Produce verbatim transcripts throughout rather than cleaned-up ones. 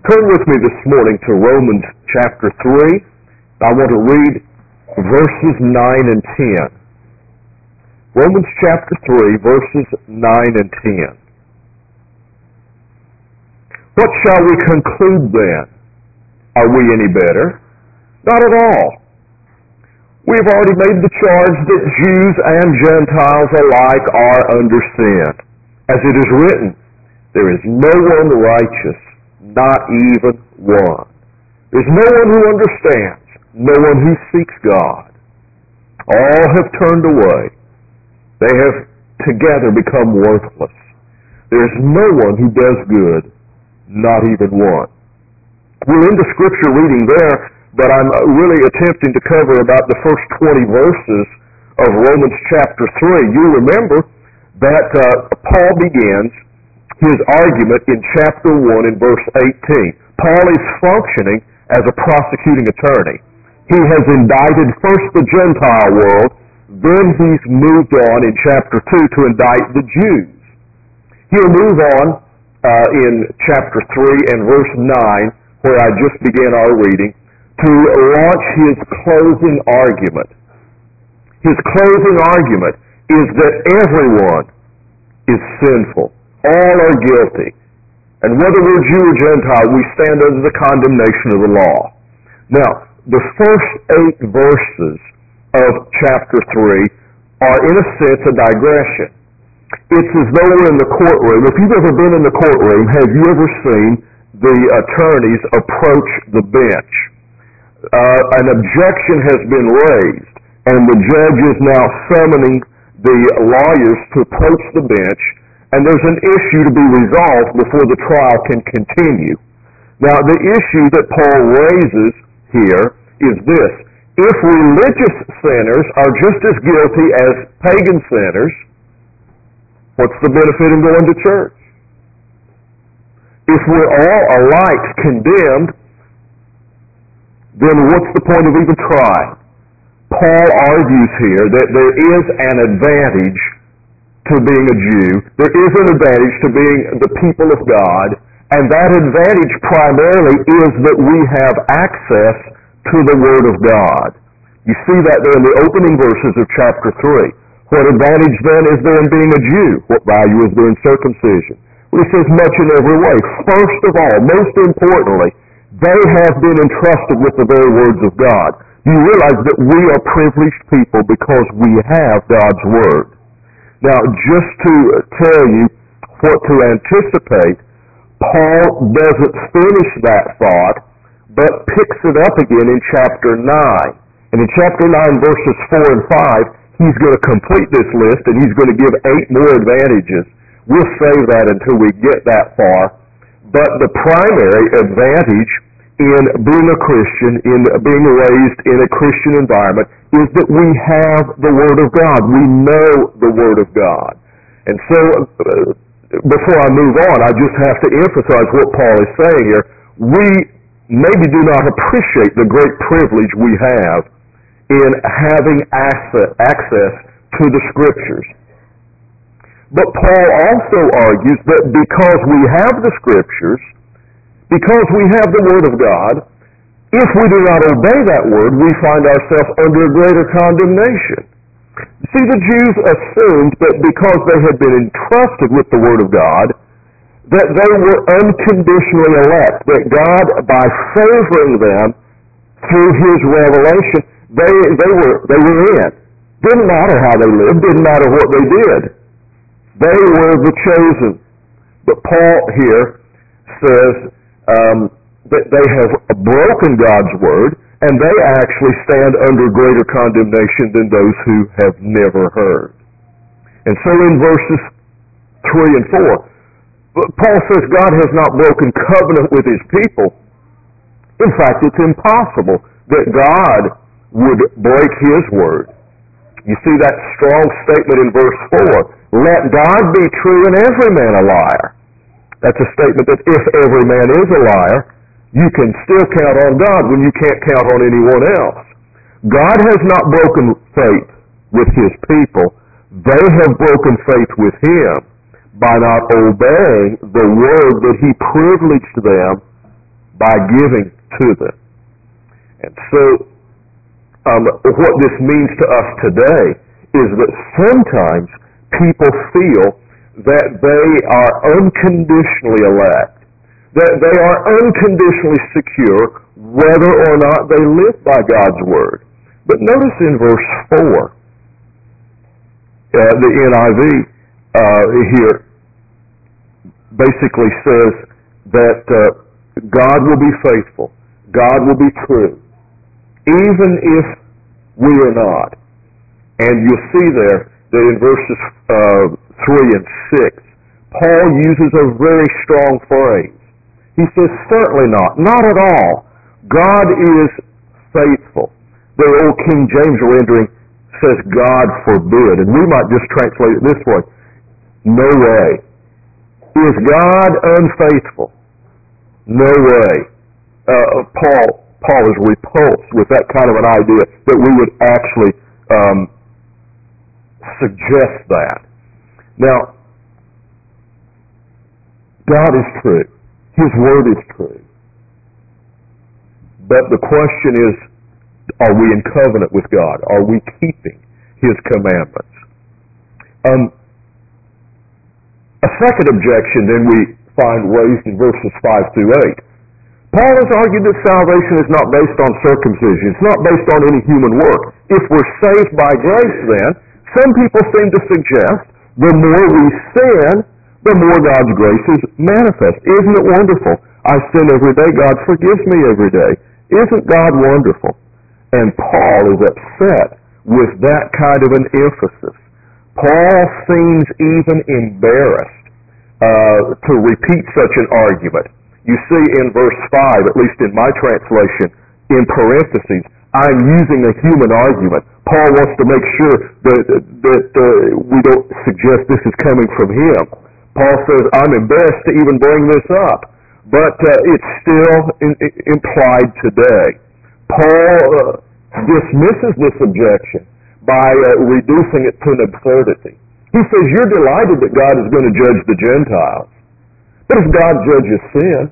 Turn with me this morning to Romans chapter three. I want to read verses nine and ten. Romans chapter three, verses nine and ten. What shall we conclude then? Are we any better? Not at all. We've already made the charge that Jews and Gentiles alike are under sin. As it is written, there is no one righteous, not even one. There's no one who understands, no one who seeks God. All have turned away. They have together become worthless. There's no one who does good, not even one. We're in the scripture reading there, but I'm really attempting to cover about the first twenty verses of Romans chapter three. You remember that uh, Paul begins his argument in chapter one in verse eighteen. Paul is functioning as a prosecuting attorney. He has indicted first the Gentile world, then he's moved on in chapter two to indict the Jews. He'll move on uh, in chapter three and verse nine, where I just began our reading, to launch his closing argument. His closing argument is that everyone is sinful. All are guilty. And whether we're Jew or Gentile, we stand under the condemnation of the law. Now, the first eight verses of chapter three are, in a sense, a digression. It's as though we're in the courtroom. If you've ever been in the courtroom, have you ever seen the attorneys approach the bench? Uh, an objection has been raised, and the judge is now summoning the lawyers to approach the bench, and there's an issue to be resolved before the trial can continue. Now, the issue that Paul raises here is this: if religious sinners are just as guilty as pagan sinners, what's the benefit in going to church? If we're all alike condemned, then what's the point of even trying? Paul argues here that there is an advantage to being a Jew. There is an advantage to being the people of God, and that advantage primarily is that we have access to the Word of God. You see that there in the opening verses of chapter three. What advantage then is there in being a Jew? What value is there in circumcision? Well, he says much in every way. First of all, most importantly, they have been entrusted with the very words of God. You realize that we are privileged people because we have God's Word. Now, just to tell you what to anticipate, Paul doesn't finish that thought, but picks it up again in chapter nine. And in chapter nine, verses four and five, he's going to complete this list, and he's going to give eight more advantages. We'll save that until we get that far. But the primary advantage in being a Christian, in being raised in a Christian environment, is that we have the Word of God. We know the Word of God. And so, uh, before I move on, I just have to emphasize what Paul is saying here. We maybe do not appreciate the great privilege we have in having access to the Scriptures. But Paul also argues that because we have the Scriptures, because we have the Word of God, if we do not obey that Word, we find ourselves under a greater condemnation. See, the Jews assumed that because they had been entrusted with the Word of God, that they were unconditionally elect, that God, by favoring them through His revelation, they, they, were, they were in. Didn't matter how they lived, didn't matter what they did. They were the chosen. But Paul here says um, that they have broken God's Word, and they actually stand under greater condemnation than those who have never heard. And so in verses three and four, Paul says God has not broken covenant with His people. In fact, it's impossible that God would break His Word. You see that strong statement in verse four. Let God be true and every man a liar. That's a statement that if every man is a liar, you can still count on God when you can't count on anyone else. God has not broken faith with His people. They have broken faith with Him by not obeying the Word that He privileged them by giving to them. And so um, what this means to us today is that sometimes people feel that they are unconditionally elect, that they are unconditionally secure whether or not they live by God's Word. But notice in verse four, uh, the N I V uh, here basically says that uh, God will be faithful, God will be true, even if we are not. And you'll see there that in verses uh, three and six, Paul uses a very strong phrase. He says, certainly not, not at all. God is faithful. The old King James rendering says, God forbid. And we might just translate it this way. No way. Is God unfaithful? No way. Uh, Paul, Paul is repulsed with that kind of an idea that we would actually um, suggest that. Now, God is true. His Word is true. But the question is, are we in covenant with God? Are we keeping His commandments? Um, a second objection then we find raised in verses five through eight. Paul has argued that salvation is not based on circumcision. It's not based on any human work. If we're saved by grace then, some people seem to suggest the more we sin, the more God's grace is manifest. Isn't it wonderful? I sin every day. God forgives me every day. Isn't God wonderful? And Paul is upset with that kind of an emphasis. Paul seems even embarrassed uh, to repeat such an argument. You see in verse five, at least in my translation, in parentheses, I'm using a human argument. Paul wants to make sure that, that uh, we don't suggest this is coming from him. Paul says, I'm embarrassed to even bring this up, but uh, it's still in, in, implied today. Paul uh, dismisses this objection by uh, reducing it to an absurdity. He says, you're delighted that God is going to judge the Gentiles. But if God judges sin,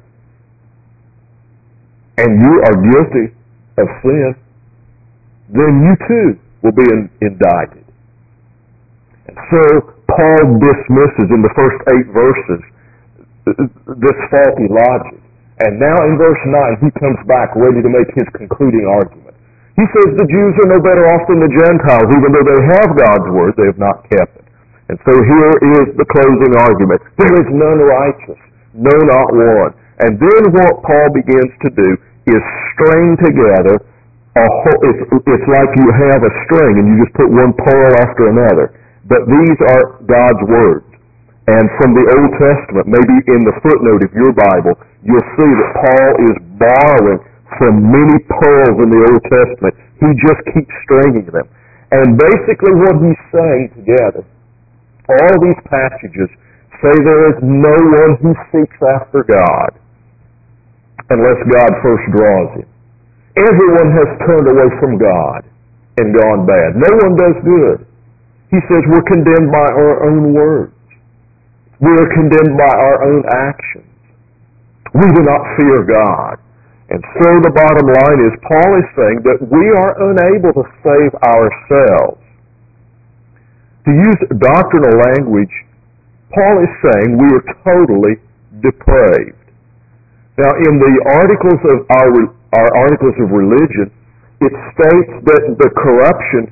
and you are guilty of sin, then you too will be in, indicted. And so Paul dismisses in the first eight verses this faulty logic. And now in verse nine, he comes back ready to make his concluding argument. He says the Jews are no better off than the Gentiles. Even though they have God's Word, they have not kept it. And so here is the closing argument. There is none righteous, no, not one. And then what Paul begins to do is string together a whole, it's, it's like you have a string and you just put one pearl after another. But these are God's words. And from the Old Testament, maybe in the footnote of your Bible, you'll see that Paul is borrowing from many pearls in the Old Testament. He just keeps stringing them. And basically what he's saying together, all these passages say there is no one who seeks after God unless God first draws him. Everyone has turned away from God and gone bad. No one does good. He says we're condemned by our own words. We are condemned by our own actions. We do not fear God. And so the bottom line is Paul is saying that we are unable to save ourselves. To use doctrinal language, Paul is saying we are totally depraved. Now, in the articles of our, our articles of religion, it states that the corruption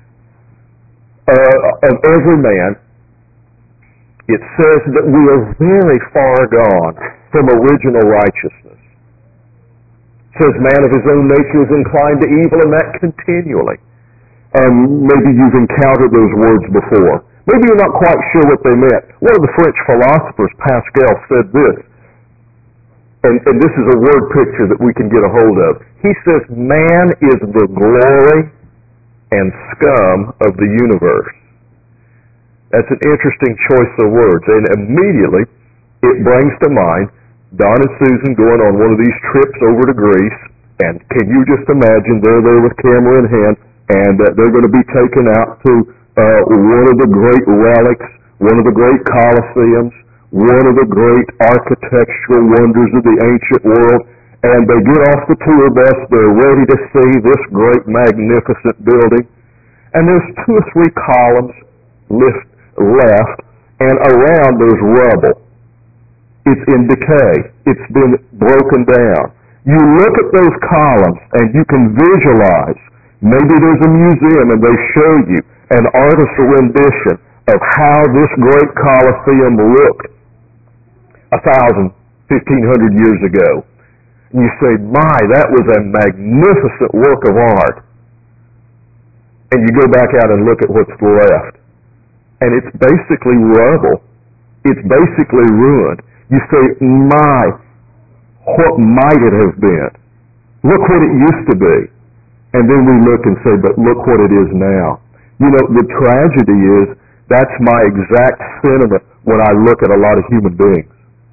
uh, of every man, it says that we are very far gone from original righteousness. It says man of his own nature is inclined to evil, and that continually. Um, maybe you've encountered those words before. Maybe you're not quite sure what they meant. One of the French philosophers, Pascal, said this, and, and this is a word picture that we can get a hold of. He says, man is the glory and scum of the universe. That's an interesting choice of words, and immediately it brings to mind Don and Susan going on one of these trips over to Greece, and can you just imagine they're there with camera in hand, and uh, they're going to be taken out to uh, one of the great relics, one of the great Colosseums, one of the great architectural wonders of the ancient world, And they get off the tour bus, they're ready to see this great magnificent building, and there's two or three columns lift, left, and around there's rubble. It's in decay. It's been broken down. You look at those columns and you can visualize, maybe there's a museum and they show you an artist's rendition of how this great Colosseum looked a thousand, fifteen hundred years ago. And you say, my, that was a magnificent work of art. And you go back out and look at what's left. And it's basically rubble. It's basically ruined. You say, my, what might it have been? Look what it used to be. And then we look and say, but look what it is now. You know, the tragedy is, that's my exact sentiment when I look at a lot of human beings.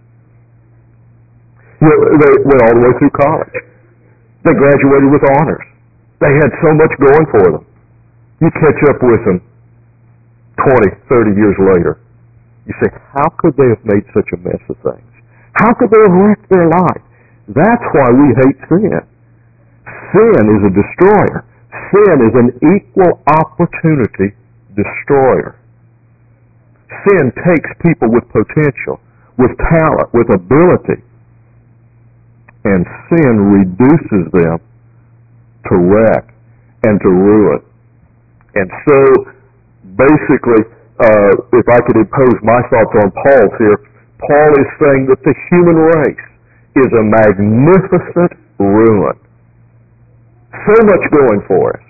You know, they went all the way through college. They graduated with honors. They had so much going for them. You catch up with them twenty, thirty years later. You say, how could they have made such a mess of things? How could they have wrecked their life? That's why we hate sin. Sin is a destroyer. Sin is an equal opportunity destroyer. Sin takes people with potential, with talent, with ability, and sin reduces them to wreck and to ruin. And so, basically, uh, if I could impose my thoughts on Paul's here, Paul is saying that the human race is a magnificent ruin. So much going for us.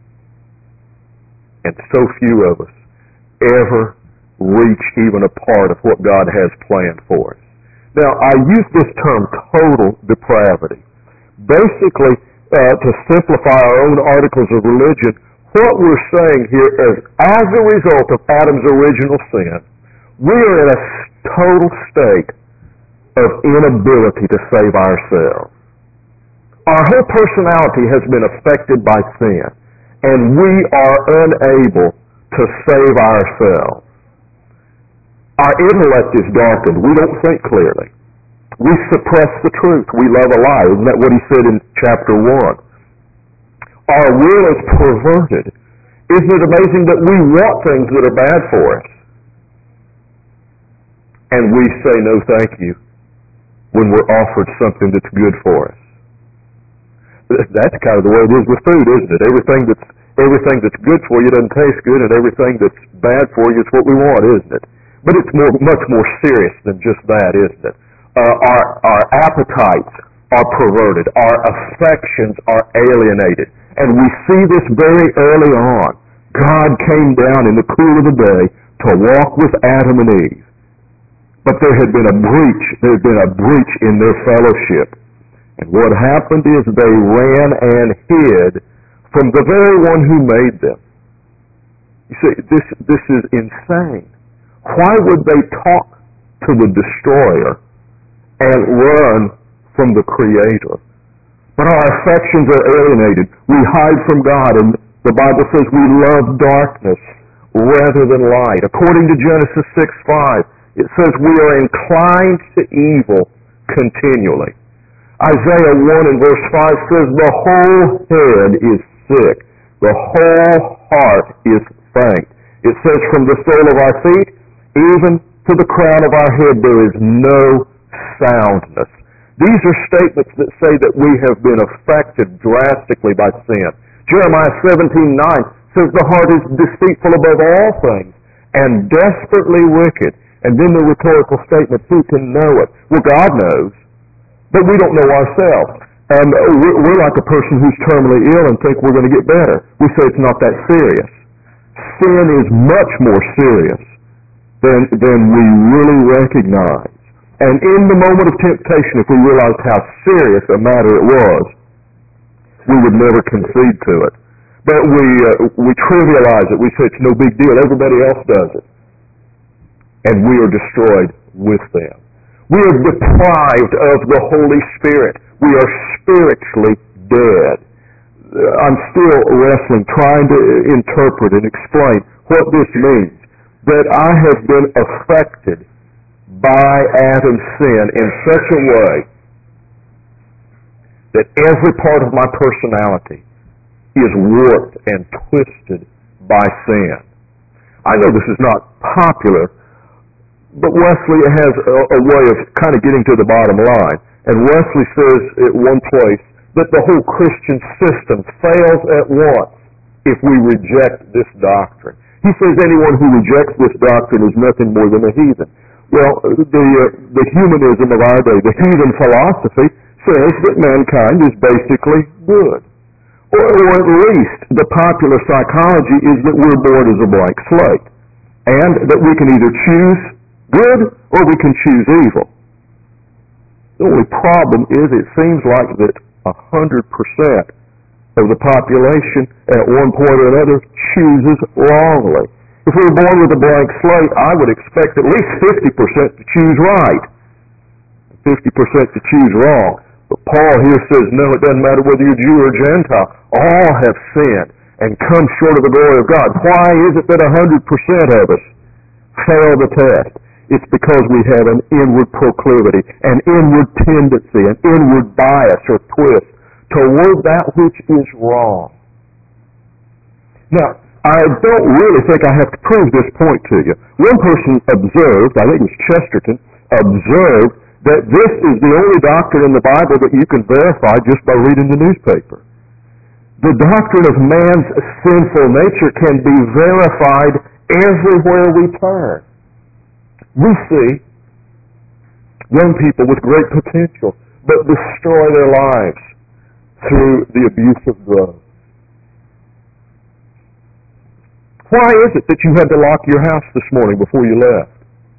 And so few of us ever reach even a part of what God has planned for us. Now, I use this term total depravity. Basically, uh, to simplify our own articles of religion, what we're saying here is, as a result of Adam's original sin, we are in a total state of inability to save ourselves. Our whole personality has been affected by sin, and we are unable to save ourselves. Our intellect is darkened. We don't think clearly. We suppress the truth. We love a lie. Isn't that what he said in chapter one? Our will is perverted. Isn't it amazing that we want things that are bad for us? And we say no thank you when we're offered something that's good for us. That's kind of the way it is with food, isn't it? Everything that's, everything that's good for you doesn't taste good, and everything that's bad for you is what we want, isn't it? But it's more, much more serious than just that, isn't it? Uh, our, our appetites are perverted. Our affections are alienated. And we see this very early on. God came down in the cool of the day to walk with Adam and Eve. But there had been a breach. There had been a breach in their fellowship. And what happened is they ran and hid from the very one who made them. You see, this, this is insane. Why would they talk to the destroyer and run from the Creator? But our affections are alienated. We hide from God, and the Bible says we love darkness rather than light. According to Genesis six five, it says we are inclined to evil continually. Isaiah one and verse five says the whole head is sick. The whole heart is faint. It says from the sole of our feet even to the crown of our head there is no soundness. These are statements that say that we have been affected drastically by sin. Jeremiah seventeen nine says the heart is deceitful above all things and desperately wicked. And then the rhetorical statement, who can know it? Well, God knows, but we don't know ourselves. And we're like a person who's terminally ill and think we're going to get better. We say it's not that serious. Sin is much more serious than, than we really recognize. And in the moment of temptation, if we realized how serious a matter it was, we would never concede to it. But we uh, we trivialize it. We say it's no big deal. Everybody else does it. And we are destroyed with them. We are deprived of the Holy Spirit. We are spiritually dead. I'm still wrestling, trying to interpret and explain what this means. That I have been affected by Adam's sin in such a way that every part of my personality is warped and twisted by sin. I know this is not popular, but Wesley has a, a way of kind of getting to the bottom line. And Wesley says at one place that the whole Christian system fails at once if we reject this doctrine. He says anyone who rejects this doctrine is nothing more than a heathen. Well, the, uh, the humanism of our day, the heathen philosophy, says that mankind is basically good. Or, or at least the popular psychology is that we're born as a blank slate, and that we can either choose good or we can choose evil. The only problem is it seems like that one hundred percent of the population at one point or another chooses wrongly. If we were born with a blank slate, I would expect at least fifty percent to choose right, fifty percent to choose wrong. But Paul here says, no, it doesn't matter whether you're Jew or Gentile. All have sinned and come short of the glory of God. Why is it that one hundred percent of us fail the test? It's because we have an inward proclivity, an inward tendency, an inward bias or twist toward that which is wrong. Now, I don't really think I have to prove this point to you. One person observed, I think it was Chesterton, observed that this is the only doctrine in the Bible that you can verify just by reading the newspaper. The doctrine of man's sinful nature can be verified everywhere we turn. We see young people with great potential but destroy their lives through the abuse of drugs. Why is it that you had to lock your house this morning before you left?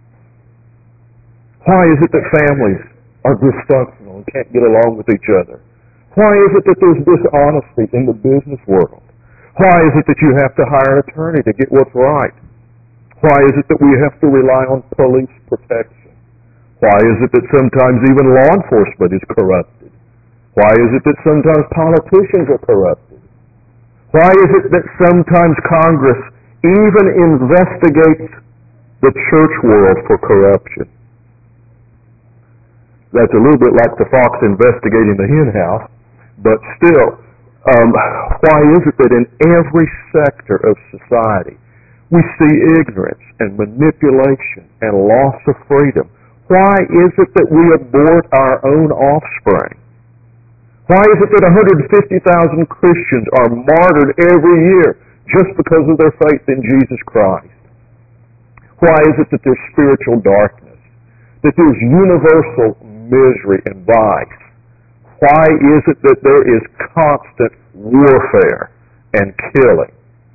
Why is it that families are dysfunctional and can't get along with each other? Why is it that there's dishonesty in the business world? Why is it that you have to hire an attorney to get what's right? Why is it that we have to rely on police protection? Why is it that sometimes even law enforcement is corrupted? Why is it that sometimes politicians are corrupted? Why is it that sometimes Congress even investigates the church world for corruption? That's a little bit like the fox investigating the hen house, but still, um, why is it that in every sector of society we see ignorance and manipulation and loss of freedom? Why is it that we abort our own offspring? Why is it that one hundred fifty thousand Christians are martyred every year just because of their faith in Jesus Christ? Why is it that there's spiritual darkness, that there's universal misery and vice? Why is it that there is constant warfare and killing?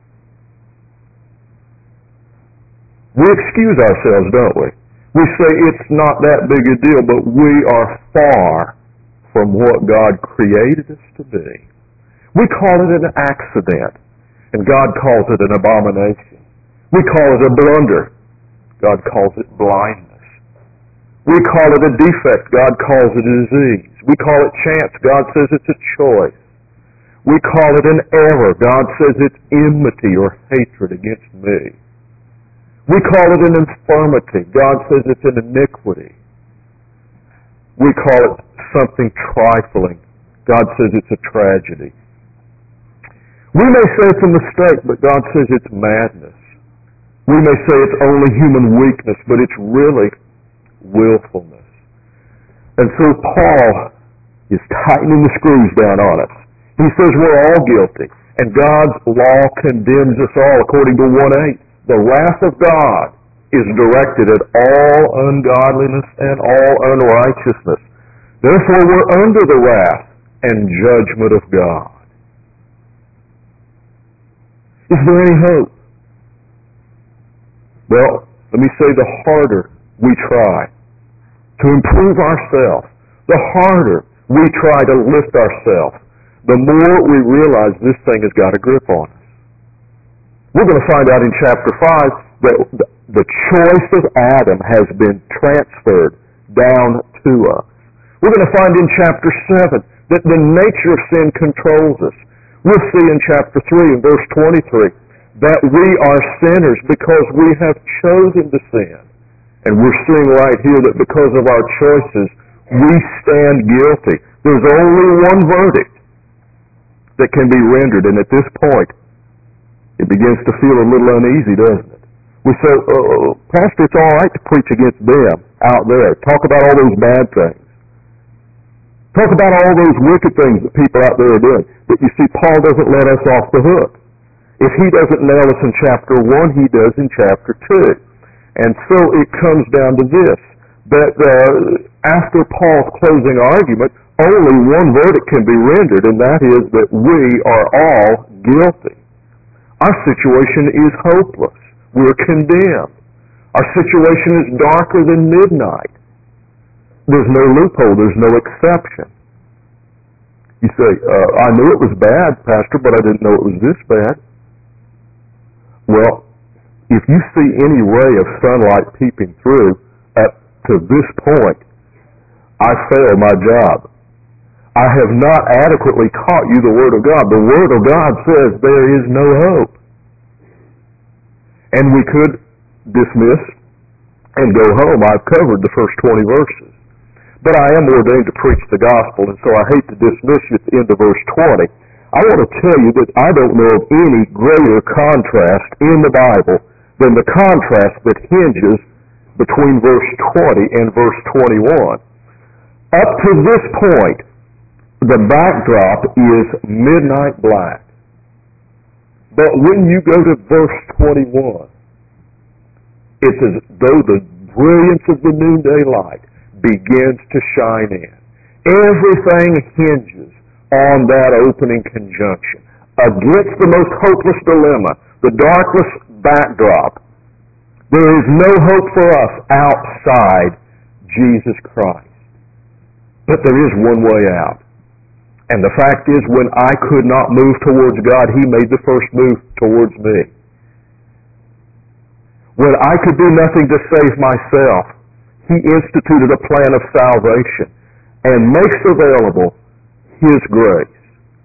We excuse ourselves, don't we? We say it's not that big a deal, but we are far from what God created us to be. We call it an accident, and God calls it an abomination. We call it a blunder. God calls it blindness. We call it a defect. God calls it a disease. We call it chance. God says it's a choice. We call it an error. God says it's enmity or hatred against me. We call it an infirmity. God says it's an iniquity. We call it something trifling. God says it's a tragedy. We may say it's a mistake, but God says it's madness. We may say it's only human weakness, but it's really willfulness. And so Paul is tightening the screws down on us. He says we're all guilty, and God's law condemns us all according to one eight. The wrath of God is directed at all ungodliness and all unrighteousness. Therefore we're under the wrath and judgment of God. Is there any hope? Well, let me say the harder we try to improve ourselves, the harder we try to lift ourselves, the more we realize this thing has got a grip on us. We're going to find out in chapter five that the choice of Adam has been transferred down to us. We're going to find in chapter seven that the nature of sin controls us. We'll see in chapter three and verse twenty-three that we are sinners because we have chosen to sin. And we're seeing right here that because of our choices, we stand guilty. There's only one verdict that can be rendered, and at this point, it begins to feel a little uneasy, doesn't it? We say, uh, Pastor, it's all right to preach against them out there. Talk about all those bad things. Talk about all those wicked things that people out there are doing. But you see, Paul doesn't let us off the hook. If he doesn't nail us in chapter one, he does in chapter two. And so it comes down to this, that uh, after Paul's closing argument, only one verdict can be rendered, and that is that we are all guilty. Our situation is hopeless. We're condemned. Our situation is darker than midnight. There's no loophole. There's no exception. You say, uh, I knew it was bad, Pastor, but I didn't know it was this bad. Well, if you see any ray of sunlight peeping through up to this point, I failed my job. I have not adequately taught you the Word of God. The Word of God says there is no hope. And we could dismiss and go home. I've covered the first twenty verses. But I am ordained to preach the gospel, and so I hate to dismiss you at the end of verse twenty. I want to tell you that I don't know of any greater contrast in the Bible than the contrast that hinges between verse twenty and verse twenty-one. Up to this point, the backdrop is midnight black. But when you go to verse twenty-one, it's as though the brilliance of the noonday light begins to shine in. Everything hinges on that opening conjunction. Against the most hopeless dilemma, the darkest backdrop, there is no hope for us outside Jesus Christ. But there is one way out. And the fact is, when I could not move towards God, He made the first move towards me. When I could do nothing to save myself, He instituted a plan of salvation and makes available His grace.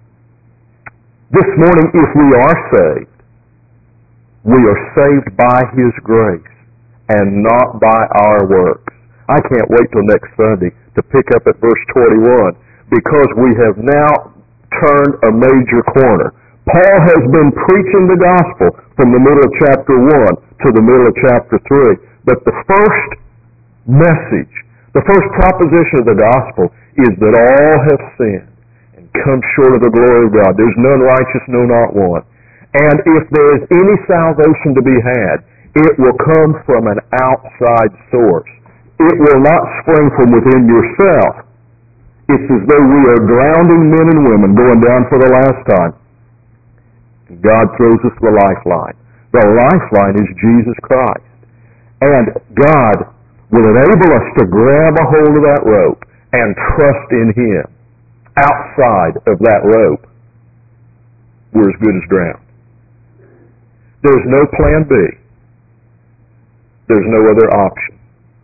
This morning, if we are saved, we are saved by His grace and not by our works. I can't wait till next Sunday to pick up at verse twenty-one, because we have now turned a major corner. Paul has been preaching the gospel from the middle of chapter one to the middle of chapter three. But the first message, the first proposition of the gospel is that all have sinned and come short of the glory of God. There's none righteous, no, not one. And if there is any salvation to be had, it will come from an outside source. It will not spring from within yourself. It's as though we are drowning men and women going down for the last time. And God throws us the lifeline. The lifeline is Jesus Christ. And God will enable us to grab a hold of that rope and trust in Him. Outside of that rope, we're as good as drowned. There's no plan B. There's no other option.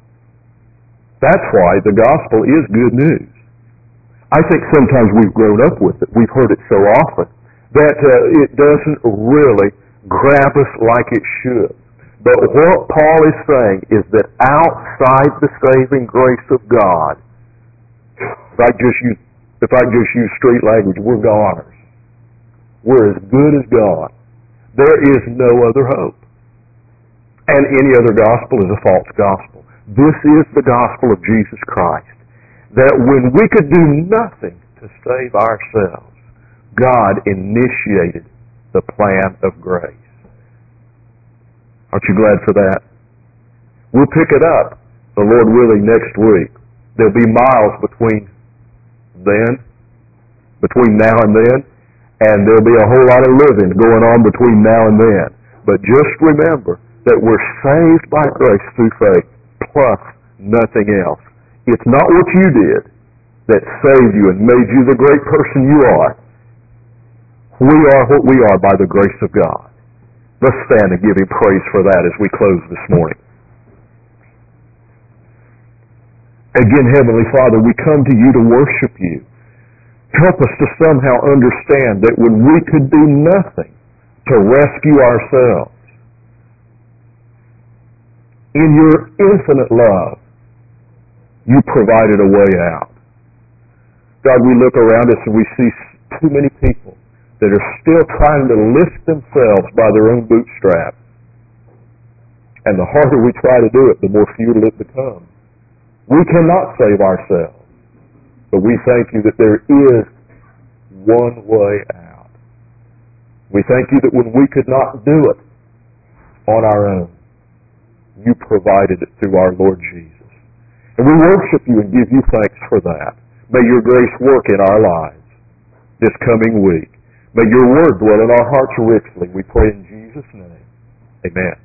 That's why the gospel is good news. I think sometimes we've grown up with it. We've heard it so often that uh, it doesn't really grab us like it should. But what Paul is saying is that outside the saving grace of God, if I just use, if I just use street language, we're goners. We're as good as gone. There is no other hope. And any other gospel is a false gospel. This is the gospel of Jesus Christ. That when we could do nothing to save ourselves, God initiated the plan of grace. Aren't you glad for that? We'll pick it up, the Lord willing, next week. There'll be miles between then, between now and then, and there'll be a whole lot of living going on between now and then. But just remember that we're saved by grace through faith, plus nothing else. It's not what you did that saved you and made you the great person you are. We are what we are by the grace of God. Let's stand and give Him praise for that as we close this morning. Again, Heavenly Father, we come to You to worship You. Help us to somehow understand that when we could do nothing to rescue ourselves, in Your infinite love, You provided a way out. God, we look around us and we see too many people that are still trying to lift themselves by their own bootstraps. And the harder we try to do it, the more futile it becomes. We cannot save ourselves, but we thank you that there is one way out. We thank you that when we could not do it on our own, you provided it through our Lord Jesus. And we worship you and give you thanks for that. May your grace work in our lives this coming week. May your word dwell in our hearts richly. We pray in Jesus' name. Amen.